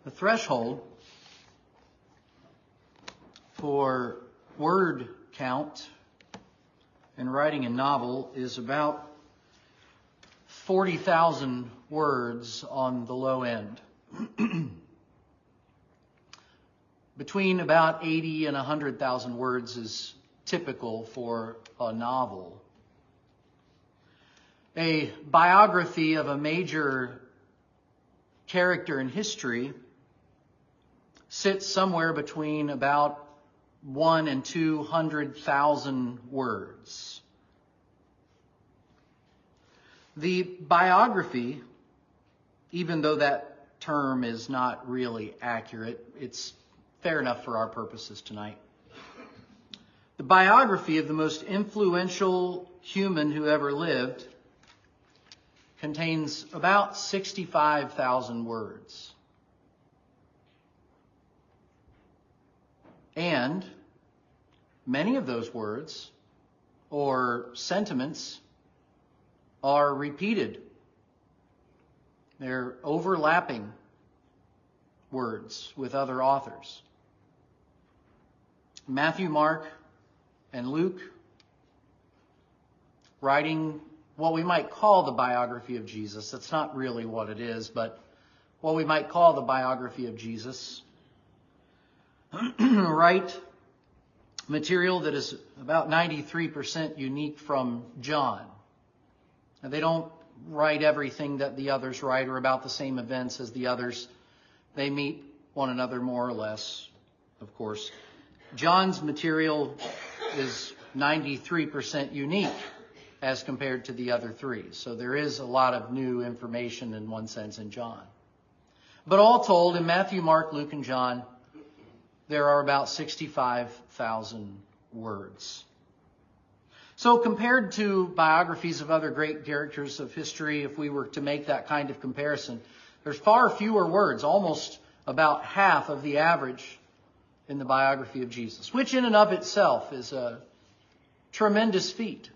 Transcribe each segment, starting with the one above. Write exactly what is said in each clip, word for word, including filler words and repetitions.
The threshold for word count in writing a novel is about forty thousand words on the low end. Between about eighty and one hundred thousand words is typical for a novel. A biography of a major character in history sits somewhere between about one and two hundred thousand words. The biography, even though that term is not really accurate, it's fair enough for our purposes tonight. The biography of the most influential human who ever lived contains about sixty-five thousand words. And many of those words or sentiments are repeated. They're overlapping words with other authors. Matthew, Mark, and Luke, writing what we might call the biography of Jesus. That's not really what it is, but what we might call the biography of Jesus. Write material that is about ninety-three percent unique from John. Now, they don't write everything that the others write or about the same events as the others. They meet one another more or less, of course. John's material is ninety-three percent unique as compared to the other three. So there is a lot of new information in one sense in John. But all told, in Matthew, Mark, Luke, and John, there are about sixty-five thousand words. So compared to biographies of other great characters of history, if we were to make that kind of comparison, there's far fewer words, almost about half of the average in the biography of Jesus, which in and of itself is a tremendous feat.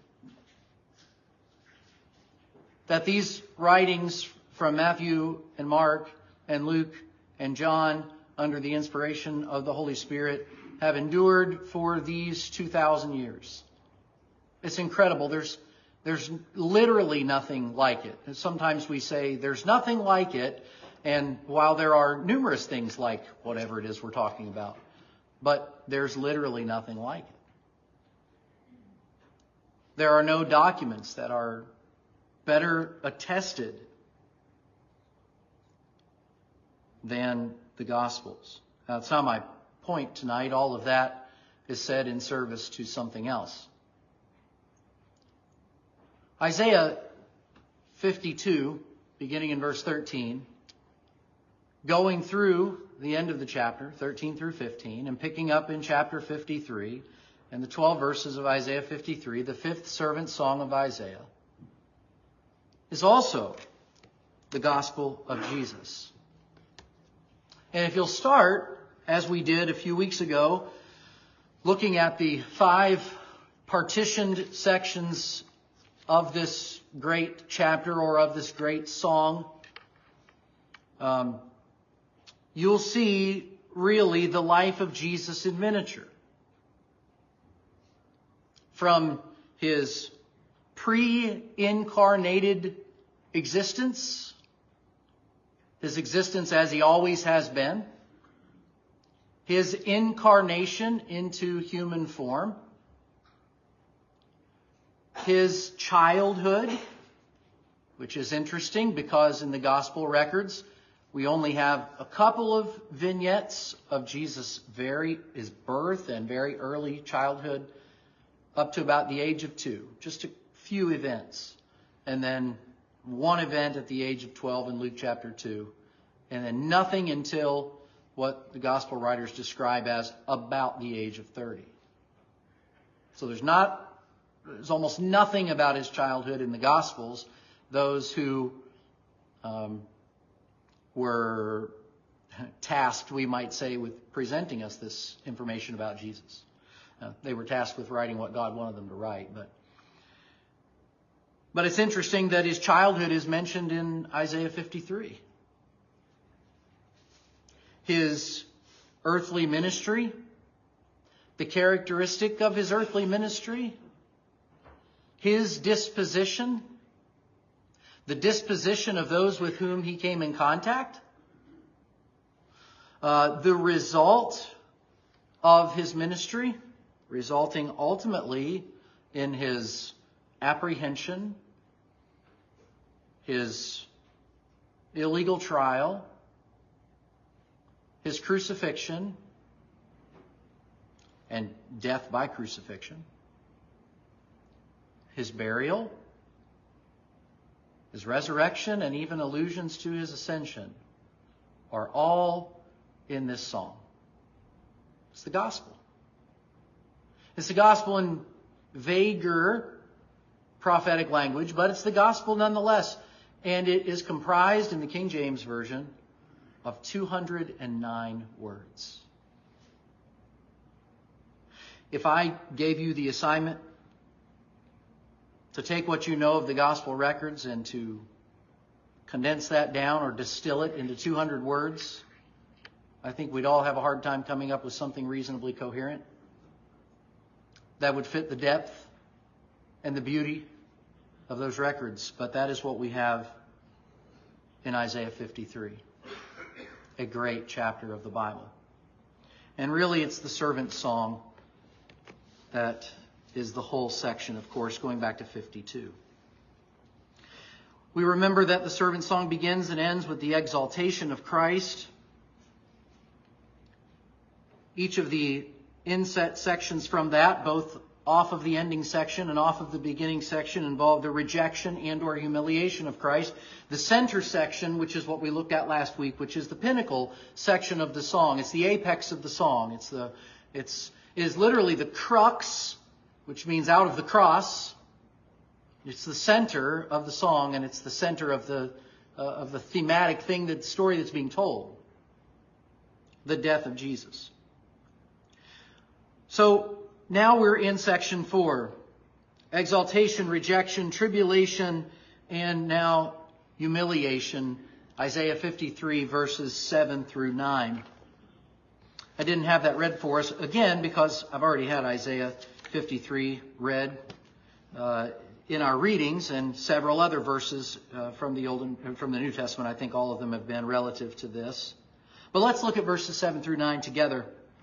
That these writings from Matthew and Mark and Luke and John, under the inspiration of the Holy Spirit, have endured for these two thousand years. It's incredible. There's, there's literally nothing like it. And sometimes we say there's nothing like it, and while there are numerous things like whatever it is we're talking about, but there's literally nothing like it. There are no documents that are better attested than the Gospels. Now, that's not my point tonight. All of that is said in service to something else. Isaiah fifty-two, beginning in verse thirteen, going through the end of the chapter, thirteen through fifteen, and picking up in chapter fifty-three, and the twelve verses of Isaiah fifty-three, the fifth servant song of Isaiah, is also the gospel of Jesus. And if you'll start, as we did a few weeks ago, looking at the five partitioned sections of this great chapter or of this great song, um, you'll see really the life of Jesus in miniature. From his pre-incarnated existence, his existence as he always has been, his incarnation into human form, his childhood, which is interesting because in the gospel records, we only have a couple of vignettes of Jesus' very, his birth and very early childhood up to about the age of two. Just a few events. And then one event at the age of twelve in Luke chapter two. And then nothing until what the gospel writers describe as about the age of thirty. So there's not, there's almost nothing about his childhood in the Gospels. Those who um, were tasked, we might say, with presenting us this information about Jesus. Uh, they were tasked with writing what God wanted them to write. But, but it's interesting that his childhood is mentioned in Isaiah fifty-three. his earthly ministry, the characteristic of his earthly ministry, his disposition, the disposition of those with whom he came in contact, uh, the result of his ministry, resulting ultimately in his apprehension, his illegal trial, his crucifixion, and death by crucifixion, his burial, his resurrection, and even allusions to his ascension are all in this song. It's the gospel. It's the gospel in vaguer prophetic language, but it's the gospel nonetheless. And it is comprised in the King James Version of two hundred nine words. If I gave you the assignment to take what you know of the gospel records and to condense that down or distill it into two hundred words, I think we'd all have a hard time coming up with something reasonably coherent that would fit the depth and the beauty of those records. But that is what we have in Isaiah fifty-three, a great chapter of the Bible. And really it's the servant song that is the whole section, of course, going back to fifty-two. We remember that the servant song begins and ends with the exaltation of Christ. Each of the inset sections from that, both off of the ending section and off of the beginning section, involve the rejection and or humiliation of Christ. The center section, which is what we looked at last week, which is the pinnacle section of the song. It's the apex of the song. It's the, it's, it is literally the crux, which means out of the cross. It's the center of the song, and it's the center of the, uh, of the thematic thing, the story that's being told. The death of Jesus. So now we're in section four. Exaltation, rejection, tribulation, and now humiliation. Isaiah fifty-three, verses seven through nine. I didn't have that read for us, again, because I've already had Isaiah fifty-three read uh, in our readings, and several other verses uh, from the Old and from the New Testament. I think all of them have been relative to this. But let's look at verses seven through nine together.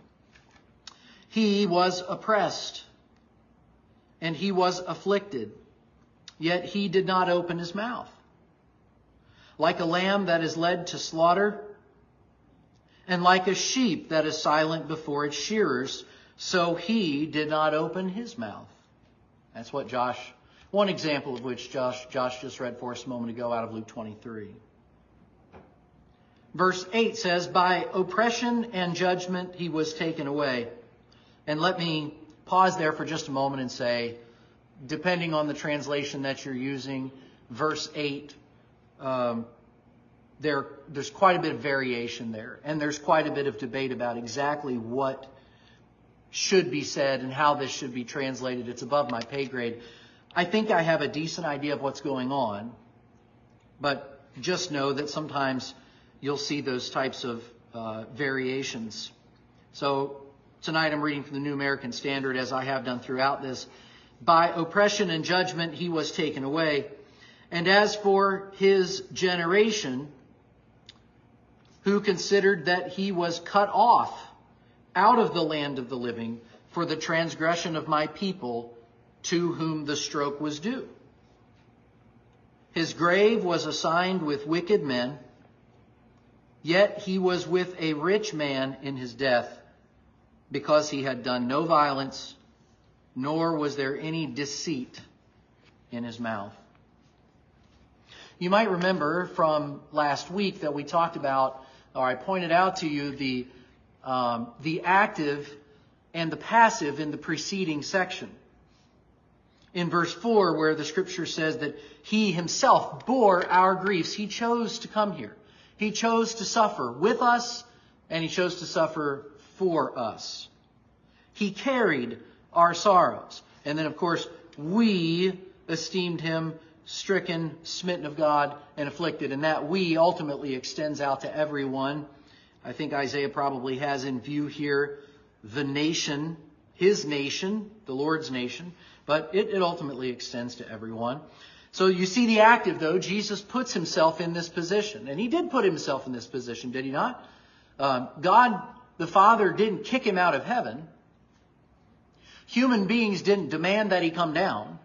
He was oppressed, and he was afflicted, yet he did not open his mouth. Like a lamb that is led to slaughter, and like a sheep that is silent before its shearers, so he did not open his mouth. That's what Josh, one example of which Josh, Josh just read for us a moment ago out of Luke twenty-three. Verse eight says, by oppression and judgment he was taken away. And let me pause there for just a moment and say, depending on the translation that you're using, verse eight, um, there, there's quite a bit of variation there. And there's quite a bit of debate about exactly what should be said and how this should be translated. It's above my pay grade. I think I have a decent idea of what's going on, but just know that sometimes you'll see those types of uh, variations. So tonight I'm reading from the New American Standard, as I have done throughout this. By oppression and judgment he was taken away. And as for his generation, who considered that he was cut off out of the land of the living for the transgression of my people, to whom the stroke was due. His grave was assigned with wicked men, yet he was with a rich man in his death, because he had done no violence, nor was there any deceit in his mouth. You might remember from last week that we talked about, or I pointed out to you, the um, the active and the passive in the preceding section. In verse four, where the scripture says that he himself bore our griefs. He chose to come here. He chose to suffer with us, and he chose to suffer for us. He carried our sorrows. And then, of course, we esteemed him stricken, smitten of God, and afflicted. And that we ultimately extends out to everyone I think Isaiah probably has in view here the nation, his nation, the Lord's nation, but it, it ultimately extends to everyone. So you see the active, though. Jesus puts himself in this position. And he did put himself in this position, did he not? Um, God, the Father, didn't kick him out of heaven. Human beings didn't demand that he come down.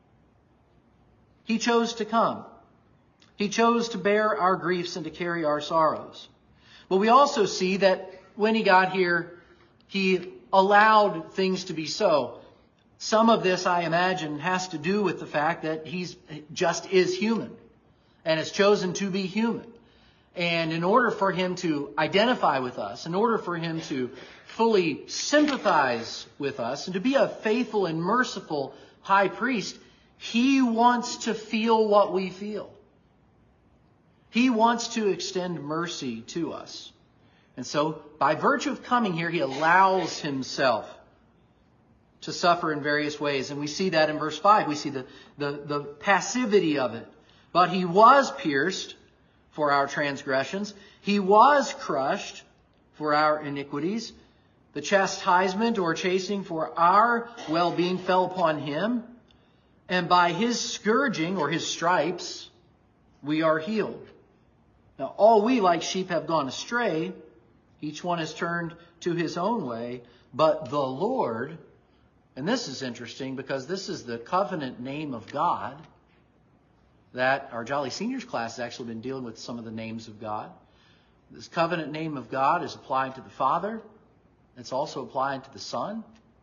He chose to come. He chose to bear our griefs and to carry our sorrows. But we also see that when he got here, he allowed things to be so. Some of this, I imagine, has to do with the fact that he's just is human and has chosen to be human. And in order for him to identify with us, in order for him to fully sympathize with us and to be a faithful and merciful high priest, he wants to feel what we feel. He wants to extend mercy to us. And so, by virtue of coming here, he allows himself to suffer in various ways. And we see that in verse five. We see the, the, the passivity of it. But he was pierced for our transgressions. He was crushed for our iniquities. The chastisement or chastening for our well-being fell upon him. And by his scourging or his stripes, we are healed. Now, all we like sheep have gone astray. Each one has turned to his own way. But the Lord, and this is interesting because this is the covenant name of God, that our Jolly Seniors class has actually been dealing with some of the names of God. This covenant name of God is applied to the Father. It's also applied to the Son.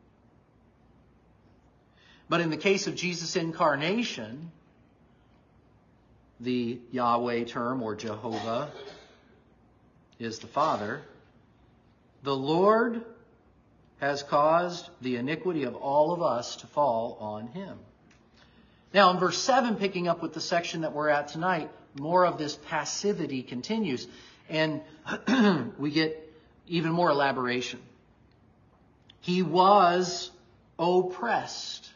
But in the case of Jesus' incarnation, the Yahweh term, or Jehovah, is the Father. The Lord has caused the iniquity of all of us to fall on him. Now, in verse seven, picking up with the section that we're at tonight, more of this passivity continues. And we get even more elaboration. He was oppressed.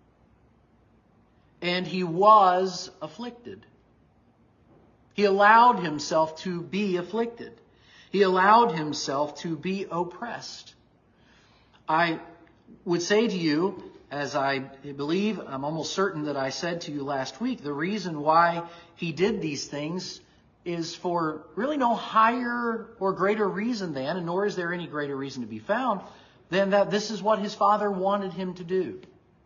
And he was afflicted. He allowed himself to be afflicted. He allowed himself to be oppressed. I would say to you, as I believe, I'm almost certain that I said to you last week, the reason why he did these things is for really no higher or greater reason than, and nor is there any greater reason to be found, than that this is what his Father wanted him to do.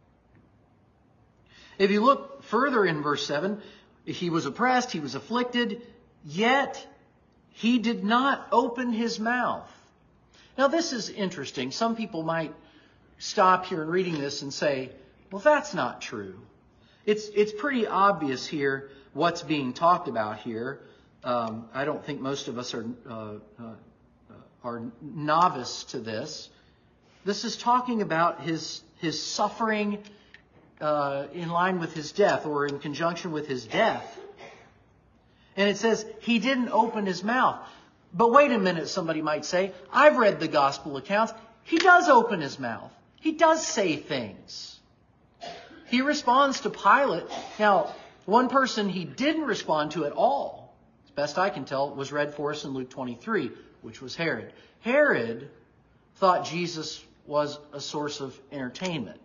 If you look further in verse seven, he was oppressed, he was afflicted, yet he did not open his mouth. Now this is interesting. Some people might stop here in reading this and say, well, that's not true. It's, it's pretty obvious here what's being talked about here. Um, I don't think most of us are, uh, uh, are novice to this. This is talking about his, his suffering uh, in line with his death, or in conjunction with his death. And it says, he didn't open his mouth. But wait a minute, somebody might say, I've read the gospel accounts. He does open his mouth. He does say things. He responds to Pilate. Now, one person he didn't respond to at all, as best I can tell, was read for us in Luke twenty-three, which was Herod. Herod thought Jesus was a source of entertainment.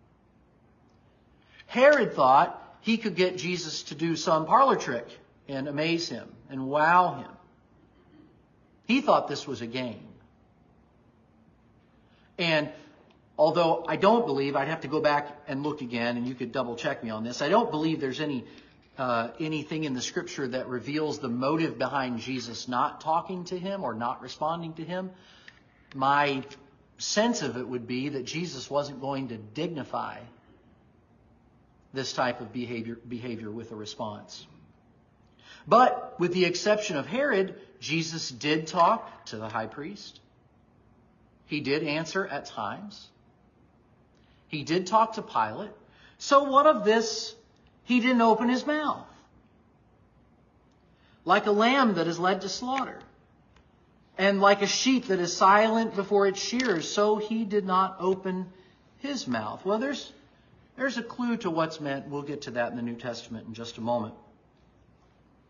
Herod thought he could get Jesus to do some parlor trick and amaze him and wow him. He thought this was a game. And although I don't believe, I'd have to go back and look again, and you could double check me on this, I don't believe there's any uh, anything in the Scripture that reveals the motive behind Jesus not talking to him or not responding to him. My sense of it would be that Jesus wasn't going to dignify this type of behavior, behavior with a response. But with the exception of Herod, Jesus did talk to the high priest. He did answer at times. He did talk to Pilate. So what of this? He didn't open his mouth. Like a lamb that is led to slaughter, and like a sheep that is silent before its shearers, so he did not open his mouth. Well, there's There's a clue to what's meant. We'll get to that in the New Testament in just a moment.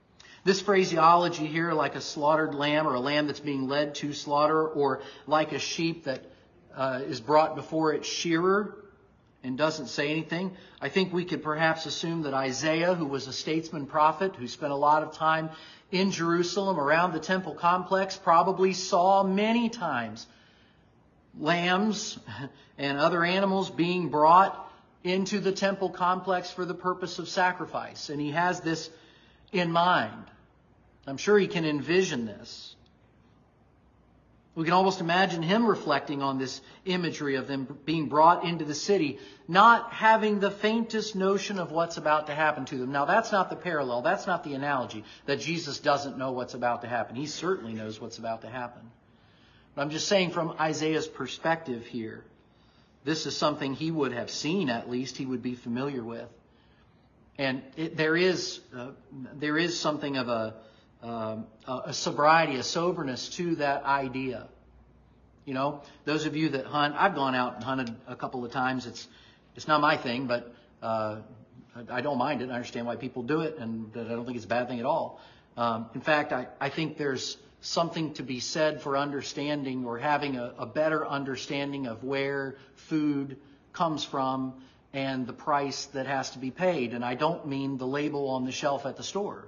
This phraseology here, like a slaughtered lamb or a lamb that's being led to slaughter, or like a sheep that uh, is brought before its shearer and doesn't say anything. I think we could perhaps assume that Isaiah, who was a statesman prophet who spent a lot of time in Jerusalem around the temple complex, probably saw many times lambs and other animals being brought into the temple complex for the purpose of sacrifice. And he has this in mind. I'm sure he can envision this. We can almost imagine him reflecting on this imagery of them being brought into the city, not having the faintest notion of what's about to happen to them. Now, that's not the parallel. That's not the analogy that Jesus doesn't know what's about to happen. He certainly knows what's about to happen. But I'm just saying from Isaiah's perspective here, this is something he would have seen, at least he would be familiar with. And it, there is uh, there is something of a, uh, a sobriety, a soberness to that idea. You know, those of you that hunt, I've gone out and hunted a couple of times. It's it's not my thing, but uh, I don't mind it. I understand why people do it, and I don't think it's a bad thing at all. Um, in fact, I, I think there's something to be said for understanding or having a, a better understanding of where food comes from and the price that has to be paid. And I don't mean the label on the shelf at the store.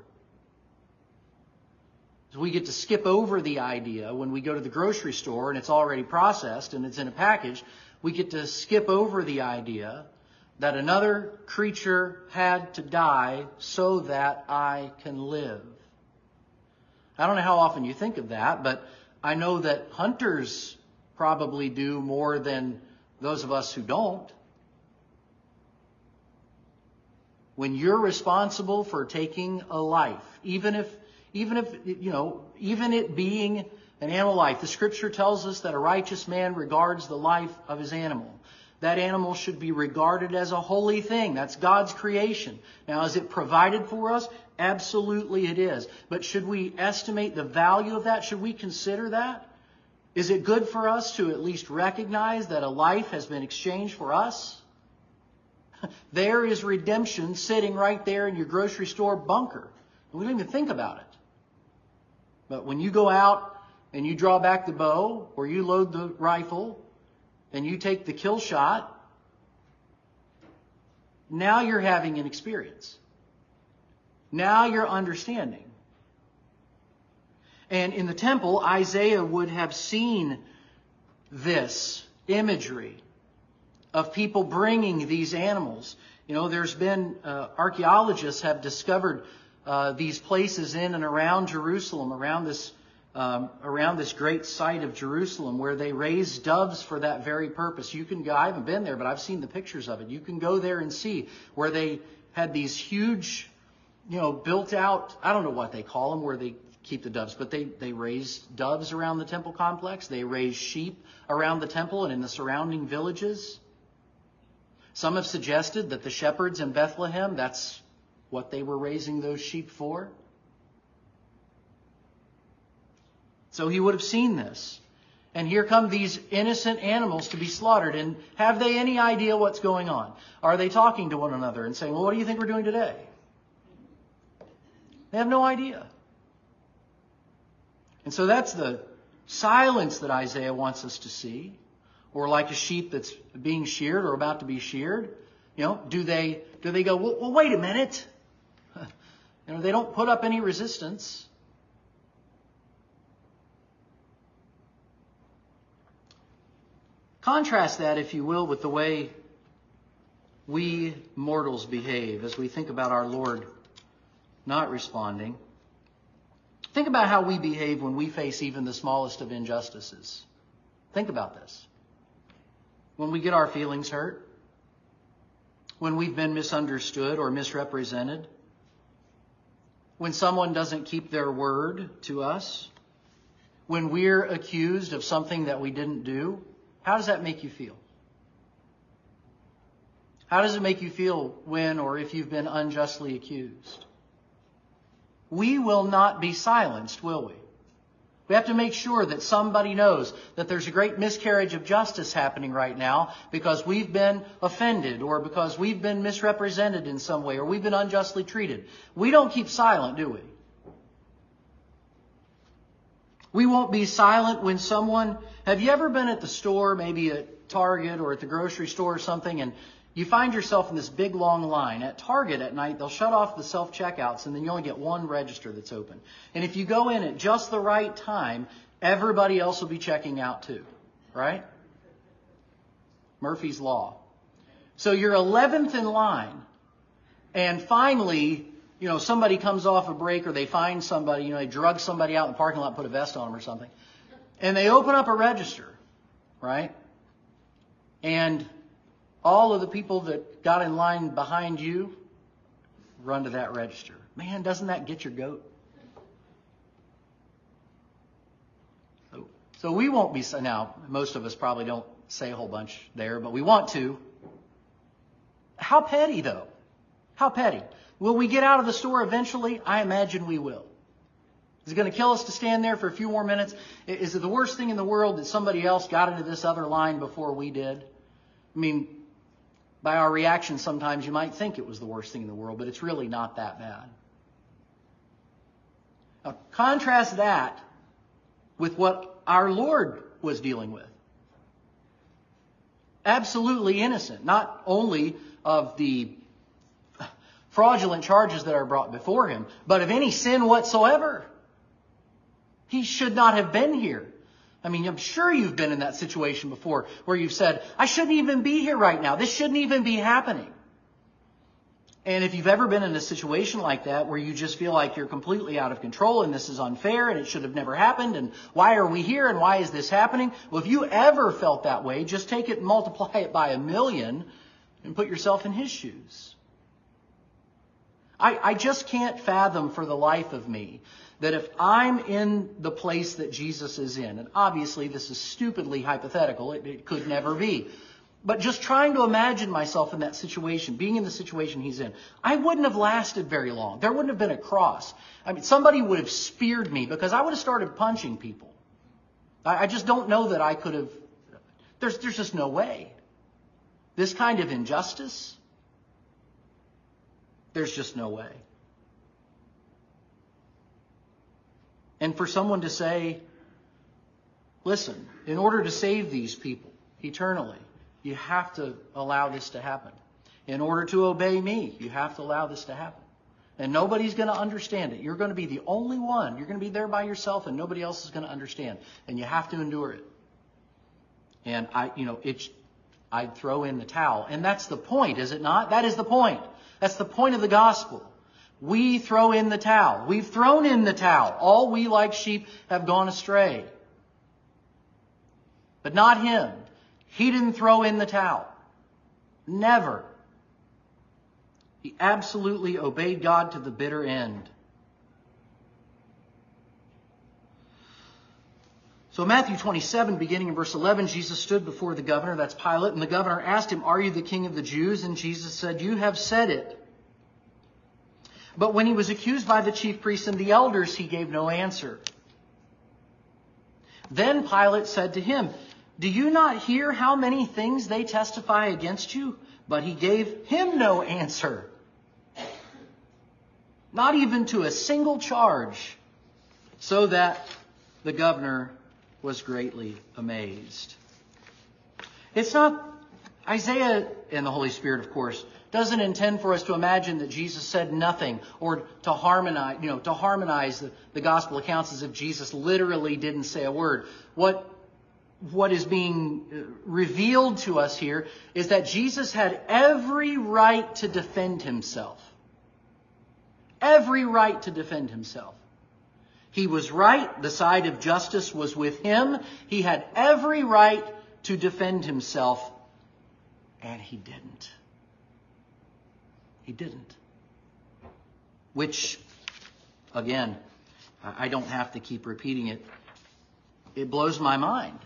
So we get to skip over the idea when we go to the grocery store and it's already processed and it's in a package. We get to skip over the idea that another creature had to die so that I can live. I don't know how often you think of that, but I know that hunters probably do more than those of us who don't. When you're responsible for taking a life, even if, even if, you know, even it being an animal life, the scripture tells us that a righteous man regards the life of his animal. That animal should be regarded as a holy thing. That's God's creation. Now, is it provided for us? Absolutely it is. But should we estimate the value of that? Should we consider that? Is it good for us to at least recognize that a life has been exchanged for us? There is redemption sitting right there in your grocery store bunker. We don't even think about it. But when you go out and you draw back the bow or you load the rifle and you take the kill shot, now you're having an experience. Now you're understanding. And in the temple, Isaiah would have seen this imagery of people bringing these animals. You know, there's been, uh, archaeologists have discovered uh, these places in and around Jerusalem, around this Um, around this great site of Jerusalem where they raise doves for that very purpose. You can go, I haven't been there, but I've seen the pictures of it. You can go there and see where they had these huge, you know, built out, I don't know what they call them, where they keep the doves, but they, they raise doves around the temple complex. They raise sheep around the temple and in the surrounding villages. Some have suggested that the shepherds in Bethlehem, that's what they were raising those sheep for. So he would have seen this. And here come these innocent animals to be slaughtered. And have they any idea what's going on? Are they talking to one another and saying, well, what do you think we're doing today? They have no idea. And so that's the silence that Isaiah wants us to see. Or like a sheep that's being sheared or about to be sheared. You know, do they, do they go, well, well wait a minute. You know, they don't put up any resistance. Contrast that, if you will, with the way we mortals behave as we think about our Lord not responding. Think about how we behave when we face even the smallest of injustices. Think about this. When we get our feelings hurt, when we've been misunderstood or misrepresented, when someone doesn't keep their word to us, when we're accused of something that we didn't do, how does that make you feel? How does it make you feel when or if you've been unjustly accused? We will not be silenced, will we? We have to make sure that somebody knows that there's a great miscarriage of justice happening right now because we've been offended or because we've been misrepresented in some way or we've been unjustly treated. We don't keep silent, do we? We won't be silent when someone... Have you ever been at the store, maybe at Target or at the grocery store or something, and you find yourself in this big long line? At Target at night, they'll shut off the self-checkouts, and then you only get one register that's open. And if you go in at just the right time, everybody else will be checking out too, right? Murphy's Law. So you're eleventh in line, and finally, you know, somebody comes off a break, or they find somebody, you know, they drug somebody out in the parking lot, put a vest on them or something, and they open up a register, right? And all of the people that got in line behind you run to that register. Man, doesn't that get your goat? So, so we won't be, now, most of us probably don't say a whole bunch there, but we want to. How petty, though? How petty? Will we get out of the store eventually? I imagine we will. Is it going to kill us to stand there for a few more minutes? Is it the worst thing in the world that somebody else got into this other line before we did? I mean, by our reaction, sometimes you might think it was the worst thing in the world, but it's really not that bad. Now, contrast that with what our Lord was dealing with. Absolutely innocent, not only of the fraudulent charges that are brought before him, but of any sin whatsoever. He should not have been here. I mean, I'm sure you've been in that situation before where you've said, I shouldn't even be here right now. This shouldn't even be happening. And if you've ever been in a situation like that where you just feel like you're completely out of control and this is unfair and it should have never happened and why are we here and why is this happening? Well, if you ever felt that way, just take it and multiply it by a million and put yourself in his shoes. I, I just can't fathom for the life of me that if I'm in the place that Jesus is in, and obviously this is stupidly hypothetical, it, it could never be, but just trying to imagine myself in that situation, being in the situation he's in, I wouldn't have lasted very long. There wouldn't have been a cross. I mean, somebody would have speared me because I would have started punching people. I, I just don't know that I could have, there's, there's just no way. This kind of injustice, there's just no way. And for someone to say, listen, in order to save these people eternally, you have to allow this to happen. In order to obey me, you have to allow this to happen. And nobody's going to understand it. You're going to be the only one. You're going to be there by yourself and nobody else is going to understand. And you have to endure it. And I, you know, it's, I'd throw in the towel. And that's the point, is it not? That is the point. That's the point of the gospel. We throw in the towel. We've thrown in the towel. All we like sheep have gone astray. But not him. He didn't throw in the towel. Never. He absolutely obeyed God to the bitter end. So Matthew twenty-seven, beginning in verse eleven, Jesus stood before the governor, that's Pilate, and the governor asked him, "Are you the king of the Jews?" And Jesus said, "You have said it." But when he was accused by the chief priests and the elders, he gave no answer. Then Pilate said to him, "Do you not hear how many things they testify against you?" But he gave him no answer. Not even to a single charge, so that the governor was greatly amazed. It's not, Isaiah and the Holy Spirit, of course, doesn't intend for us to imagine that Jesus said nothing or to harmonize, you know, to harmonize the, the gospel accounts as if Jesus literally didn't say a word. What, what is being revealed to us here is that Jesus had every right to defend himself. Every right to defend himself. He was right. The side of justice was with him. He had every right to defend himself, and he didn't. He didn't. Which, again, I don't have to keep repeating it. It blows my mind.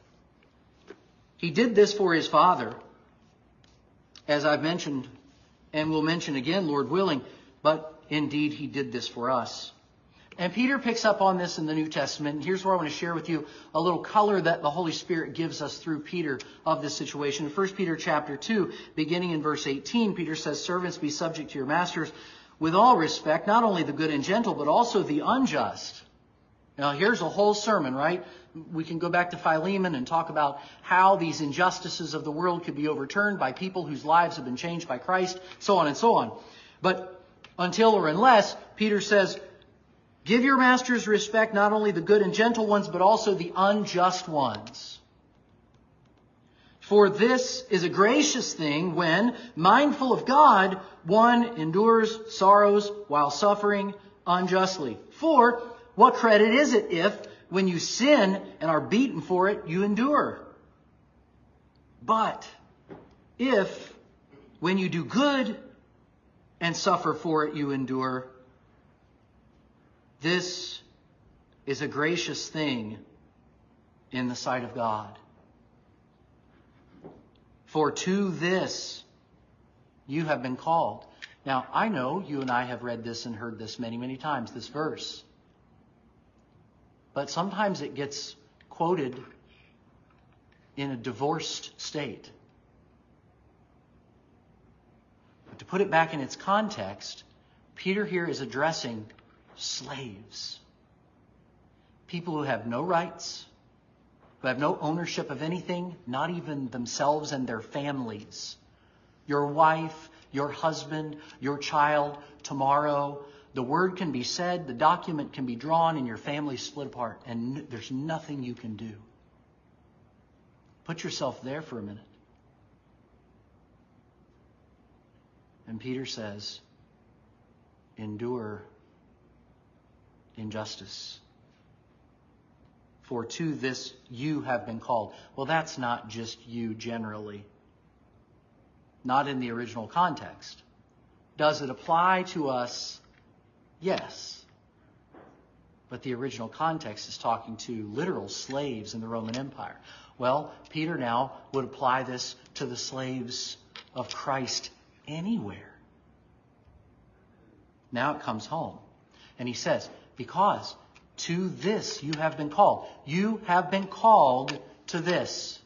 He did this for his Father, as I've mentioned, and will mention again, Lord willing, but indeed he did this for us. And Peter picks up on this in the New Testament. And here's where I want to share with you a little color that the Holy Spirit gives us through Peter of this situation. In First Peter chapter two, beginning in verse eighteen, Peter says, "Servants, be subject to your masters with all respect, not only the good and gentle, but also the unjust." Now, here's a whole sermon, right? We can go back to Philemon and talk about how these injustices of the world could be overturned by people whose lives have been changed by Christ, so on and so on. But until or unless, Peter says, give your masters respect, not only the good and gentle ones, but also the unjust ones. For this is a gracious thing when, mindful of God, one endures sorrows while suffering unjustly. For what credit is it if, when you sin and are beaten for it, you endure? But if, when you do good and suffer for it, you endure, this is a gracious thing in the sight of God. For to this you have been called. Now, I know you and I have read this and heard this many, many times, this verse. But sometimes it gets quoted in a divorced state. But to put it back in its context, Peter here is addressing slaves. People who have no rights, who have no ownership of anything, not even themselves and their families. Your wife, your husband, your child, tomorrow, the word can be said, the document can be drawn, and your family split apart, and there's nothing you can do. Put yourself there for a minute. And Peter says, endure injustice. For to this you have been called. Well, that's not just you generally. Not in the original context. Does it apply to us? Yes. But the original context is talking to literal slaves in the Roman Empire. Well, Peter now would apply this to the slaves of Christ anywhere. Now it comes home. And he says, because to this you have been called. You have been called to this.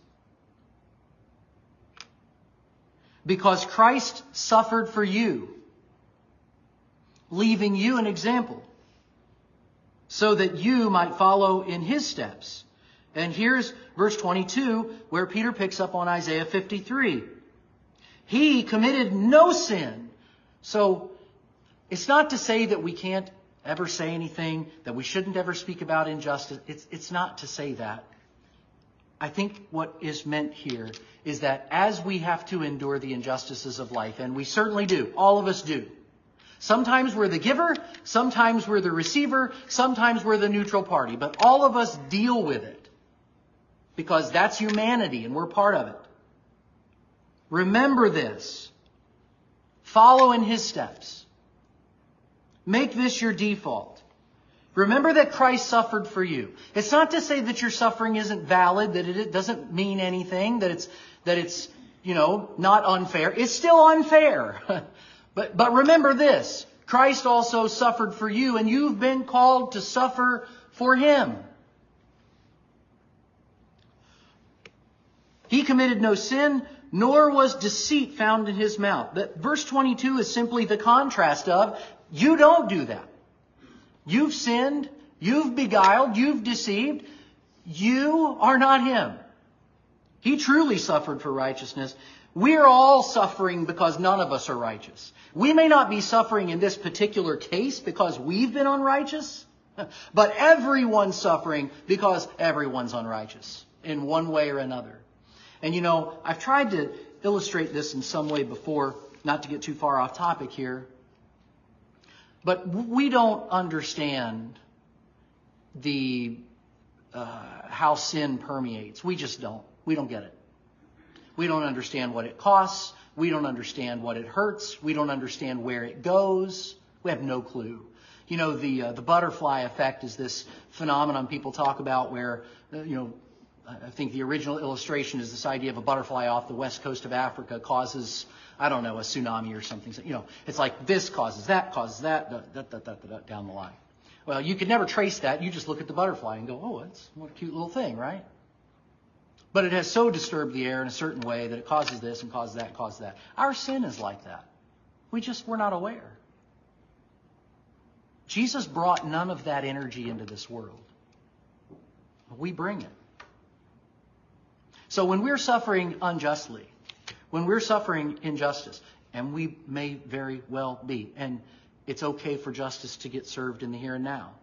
Because Christ suffered for you, leaving you an example, so that you might follow in his steps. And here's verse twenty-two, where Peter picks up on Isaiah fifty-three. He committed no sin. So it's not to say that we can't ever say anything, that we shouldn't ever speak about injustice. It's, it's not to say that. I think what is meant here is that as we have to endure the injustices of life, and we certainly do, all of us do. Sometimes we're the giver, sometimes we're the receiver, sometimes we're the neutral party, but all of us deal with it because that's humanity and we're part of it. Remember this. Follow in his steps. Make this your default. Remember that Christ suffered for you. It's not to say that your suffering isn't valid, that it doesn't mean anything, that it's, that it's, you know, not unfair. It's still unfair. but, but remember this. Christ also suffered for you, and you've been called to suffer for him. He committed no sin, nor was deceit found in his mouth. That verse twenty-two is simply the contrast of, you don't do that. You've sinned, you've beguiled, you've deceived. You are not him. He truly suffered for righteousness. We're all suffering because none of us are righteous. We may not be suffering in this particular case because we've been unrighteous, but everyone's suffering because everyone's unrighteous in one way or another. And you know, I've tried to illustrate this in some way before, not to get too far off topic here. But we don't understand the uh, how sin permeates. We just don't. We don't get it. We don't understand what it costs. We don't understand what it hurts. We don't understand where it goes. We have no clue. You know, the uh, the butterfly effect is this phenomenon people talk about where, uh, you know, I think the original illustration is this idea of a butterfly off the west coast of Africa causes, I don't know, a tsunami or something. You know, it's like this causes that, causes that, da, da, da, da, da, down the line. Well, you could never trace that. You just look at the butterfly and go, oh, that's what a cute little thing, right? But it has so disturbed the air in a certain way that it causes this and causes that and causes that. Our sin is like that. We just, we're not aware. Jesus brought none of that energy into this world. We bring it. So when we're suffering unjustly, when we're suffering injustice, and we may very well be, and it's okay for justice to get served in the here and now.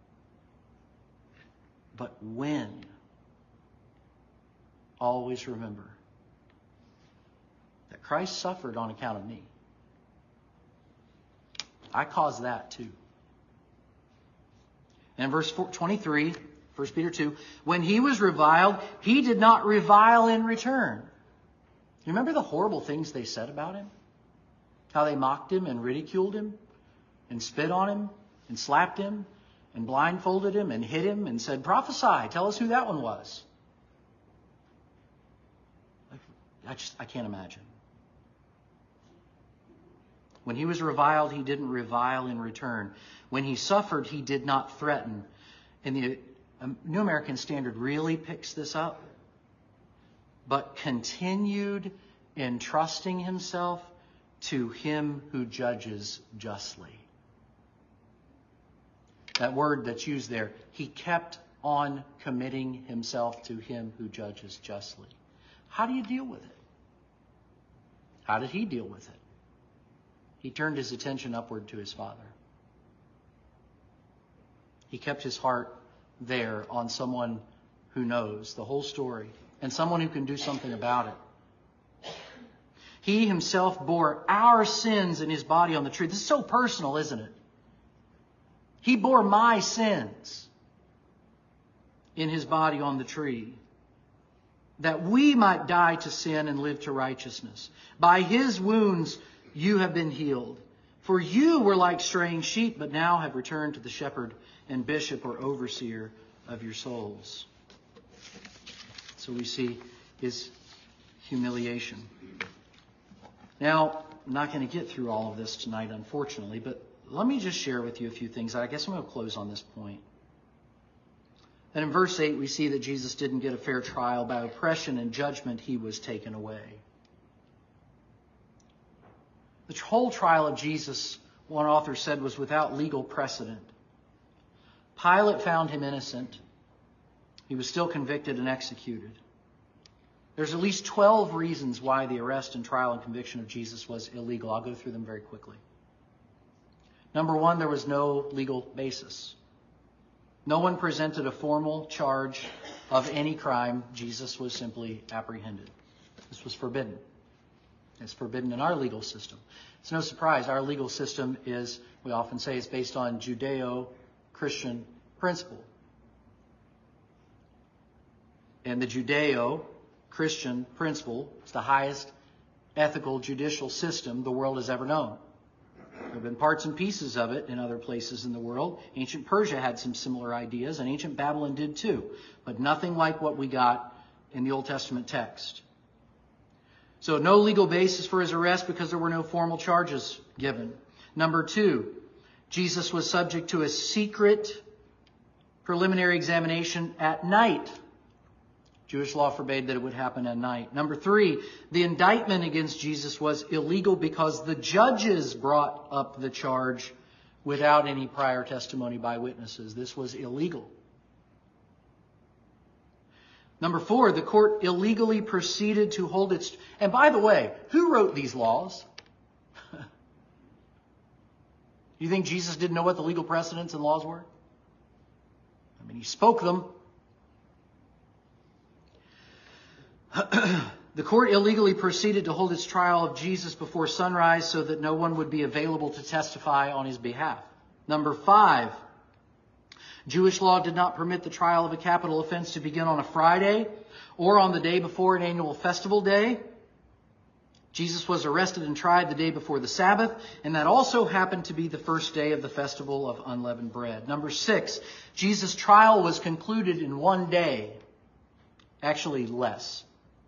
But when, always remember that Christ suffered on account of me. I caused that too. And in verse twenty-three, First Peter two, when he was reviled, he did not revile in return. You remember the horrible things they said about him? How they mocked him and ridiculed him and spit on him and slapped him and blindfolded him and hit him and said, prophesy, tell us who that one was. I just, I can't imagine. When he was reviled, he didn't revile in return. When he suffered, he did not threaten. And the New American Standard really picks this up. But continued entrusting himself to him who judges justly. That word that's used there, he kept on committing himself to him who judges justly. How do you deal with it? How did he deal with it? He turned his attention upward to his Father. He kept his heart there on someone who knows the whole story and someone who can do something about it. He himself bore our sins in his body on the tree. This is so personal, isn't it? He bore my sins in his body on the tree, that we might die to sin and live to righteousness. By his wounds you have been healed. For you were like straying sheep, but now have returned to the shepherd and bishop or overseer of your souls. So we see his humiliation. Now, I'm not going to get through all of this tonight, unfortunately, but let me just share with you a few things. I guess I'm going to close on this point. And in verse eight, we see that Jesus didn't get a fair trial. By oppression and judgment, he was taken away. The whole trial of Jesus, one author said, was without legal precedent. Pilate found him innocent. He was still convicted and executed. There's at least twelve reasons why the arrest and trial and conviction of Jesus was illegal. I'll go through them very quickly. Number one, there was no legal basis. No one presented a formal charge of any crime. Jesus was simply apprehended. This was forbidden. It's forbidden in our legal system. It's no surprise. Our legal system is, we often say, is based on Judeo-Christian principle. And the Judeo-Christian principle is the highest ethical judicial system the world has ever known. There have been parts and pieces of it in other places in the world. Ancient Persia had some similar ideas, and ancient Babylon did too. But nothing like what we got in the Old Testament text. So no legal basis for his arrest because there were no formal charges given. Number two, Jesus was subject to a secret preliminary examination at night. Jewish law forbade that it would happen at night. Number three, the indictment against Jesus was illegal because the judges brought up the charge without any prior testimony by witnesses. This was illegal. Number four, the court illegally proceeded to hold its... And by the way, who wrote these laws? You think Jesus didn't know what the legal precedents and laws were? I mean, he spoke them. The court illegally proceeded to hold its trial of Jesus before sunrise so that no one would be available to testify on his behalf. Number five, Jewish law did not permit the trial of a capital offense to begin on a Friday or on the day before an annual festival day. Jesus was arrested and tried the day before the Sabbath, and that also happened to be the first day of the festival of unleavened bread. Number six, Jesus' trial was concluded in one day. Actually, less.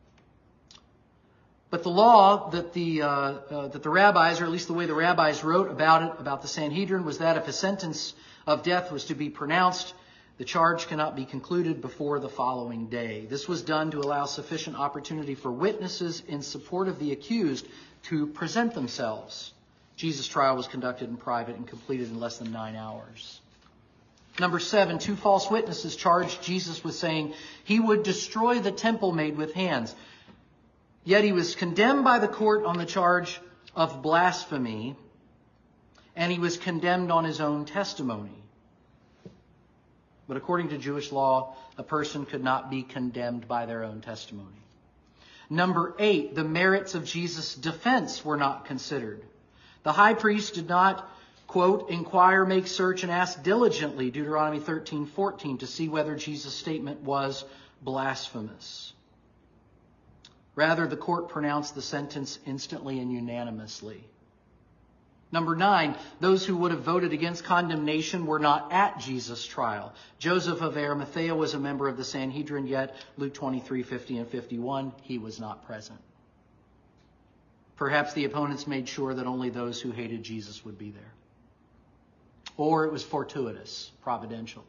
But the law that the uh, uh, that the rabbis, or at least the way the rabbis wrote about it, about the Sanhedrin, was that if a sentence of death was to be pronounced, the charge cannot be concluded before the following day. This was done to allow sufficient opportunity for witnesses in support of the accused to present themselves. Jesus' trial was conducted in private and completed in less than nine hours. Number seven, two false witnesses charged Jesus with saying he would destroy the temple made with hands. Yet he was condemned by the court on the charge of blasphemy, and he was condemned on his own testimony. But according to Jewish law, a person could not be condemned by their own testimony. Number eight, the merits of Jesus' defense were not considered. The high priest did not, quote, inquire, make search, and ask diligently, Deuteronomy thirteen fourteen, to see whether Jesus' statement was blasphemous. Rather, the court pronounced the sentence instantly and unanimously. Number nine, those who would have voted against condemnation were not at Jesus' trial. Joseph of Arimathea was a member of the Sanhedrin, yet Luke twenty-three, fifty and fifty-one, he was not present. Perhaps the opponents made sure that only those who hated Jesus would be there. Or it was fortuitous, providential.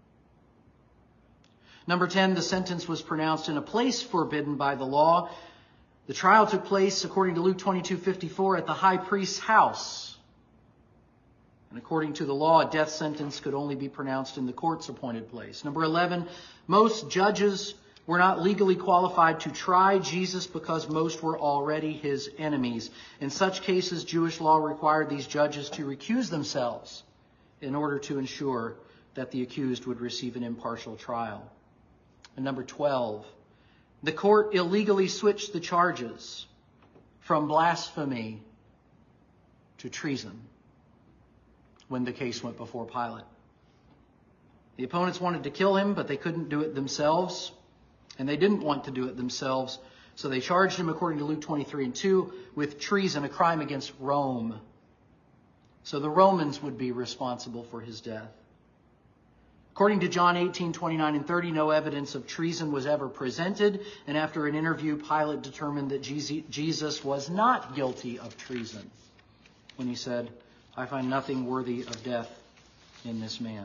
Number ten, the sentence was pronounced in a place forbidden by the law. The trial took place, according to Luke twenty-two fifty-four, at the high priest's house. And according to the law, a death sentence could only be pronounced in the court's appointed place. Number eleven, most judges were not legally qualified to try Jesus because most were already his enemies. In such cases, Jewish law required these judges to recuse themselves in order to ensure that the accused would receive an impartial trial. And number twelve, the court illegally switched the charges from blasphemy to treason when the case went before Pilate. The opponents wanted to kill him, but they couldn't do it themselves, and they didn't want to do it themselves, so they charged him, according to Luke twenty-three and two, with treason, a crime against Rome. So the Romans would be responsible for his death. According to John eighteen, twenty-nine and thirty, no evidence of treason was ever presented, and after an interview, Pilate determined that Jesus was not guilty of treason when he said, I find nothing worthy of death in this man.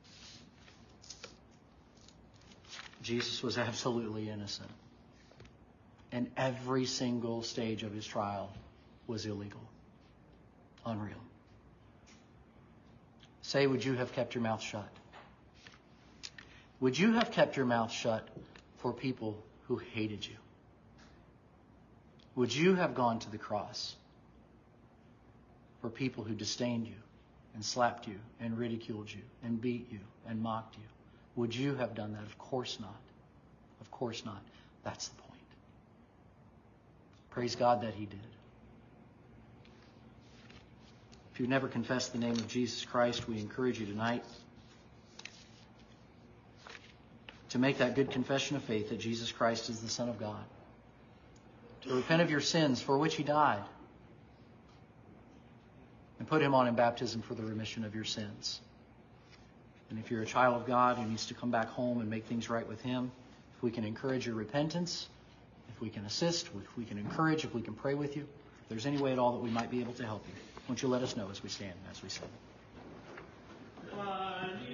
Jesus was absolutely innocent. And every single stage of his trial was illegal. Unreal. Say, would you have kept your mouth shut? Would you have kept your mouth shut for people who hated you? Would you have gone to the cross for people who disdained you and slapped you and ridiculed you and beat you and mocked you? Would you have done that? Of course not. Of course not. That's the point. Praise God that he did. If you've never confessed the name of Jesus Christ, we encourage you tonight to make that good confession of faith that Jesus Christ is the Son of God. To repent of your sins for which he died. And put him on in baptism for the remission of your sins. And if you're a child of God who needs to come back home and make things right with him, if we can encourage your repentance, if we can assist, if we can encourage, if we can pray with you, if there's any way at all that we might be able to help you, won't you let us know as we stand and as we sing.